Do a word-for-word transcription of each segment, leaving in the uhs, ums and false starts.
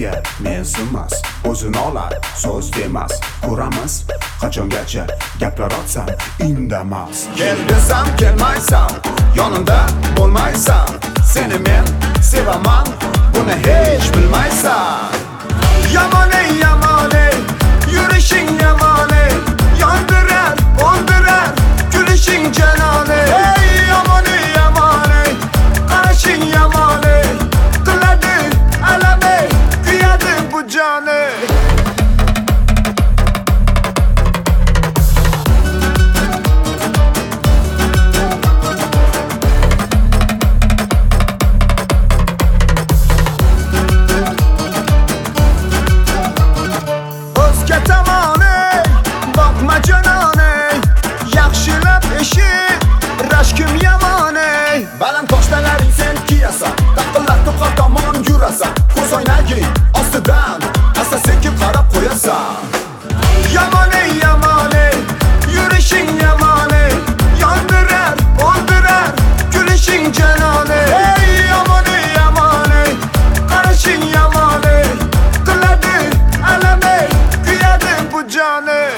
senga mensimas, o'zini olar so'z demas. Ko'ramiz qachongacha gaplar otsan indamas. Kel desam kelmaysan, yonimda bo'lmaysan. Seni men sevaman, buni hech bilmaysan. Yomon ey yomon ey, yurishing yomon ey, yondirar o'ldirar kulishing janon ey. Ey yomon ey yomon ey, qarashing yomon ey, qiladi alam ey, kuyadi bu jon ey. Baland toshlarning sen kiyasan, taqillar to'qqa tomon yurasan. Ko'z oynaging ostidan asta sekin qarab qo'yasan. Yomon ey yomon ey, yurishing yomon ey, yondirar o'ldirar kulishing janon ey. Ey yomon ey yomon ey, qarashing yomon ey, qiladi alam ey, kuyadi bu jon ey.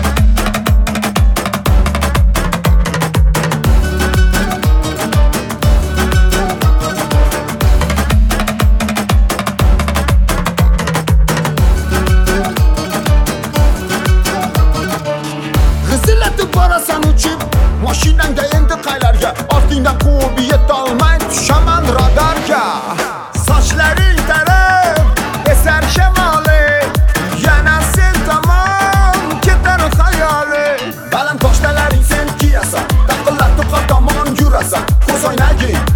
Borasan uchib, mashinangda endi qaylarga, ortingdan quvib yetolmay tushaman radarga. Sochlaring tarab, esar shamoli, yana sen tomon ketar xayoli. Baland toshlarning sen kiyasan, taqillar to'qqa tomon yurasan. Ko'z oynaging